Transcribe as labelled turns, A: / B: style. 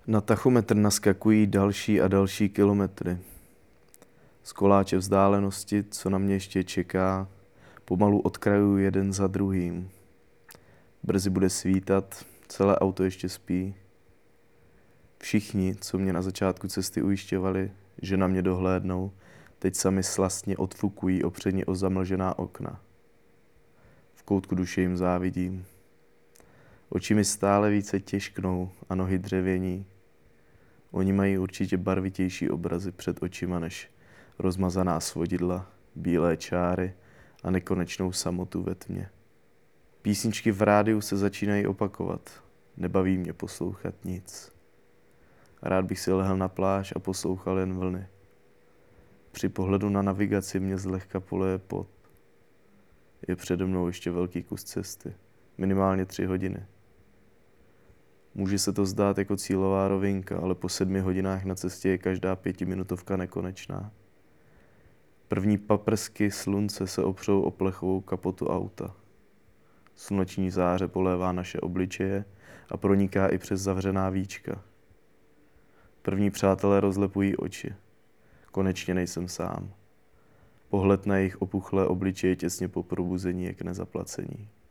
A: Na tachometr naskakují další a další kilometry. Z koláče vzdálenosti, co na mě ještě čeká, pomalu odkrajuju jeden za druhým. Brzy bude svítat, celé auto ještě spí. Všichni, co mě na začátku cesty ujišťovali, že na mě dohlédnou, teď sami slastně odfukují opředně o zamlžená okna. V koutku duše jim závidím. Oči mi stále více těžknou a nohy dřevění. Oni mají určitě barvitější obrazy před očima než rozmazaná svodidla, bílé čáry a nekonečnou samotu ve tmě. Písničky v rádiu se začínají opakovat. Nebaví mě poslouchat nic. Rád bych si lehl na pláž a poslouchal jen vlny. Při pohledu na navigaci mě zlehka poleje pot. Je přede mnou ještě velký kus cesty. Minimálně 3 hodiny. Může se to zdát jako cílová rovinka, ale po 7 hodinách na cestě je každá 5minutovka nekonečná. První paprsky slunce se opřou o plechovou kapotu auta. Sluneční záře polévá naše obličeje a proniká i přes zavřená víčka. První přátelé rozlepují oči. Konečně nejsem sám. Pohled na jejich opuchlé obličeje těsně po probuzení je k nezaplacení.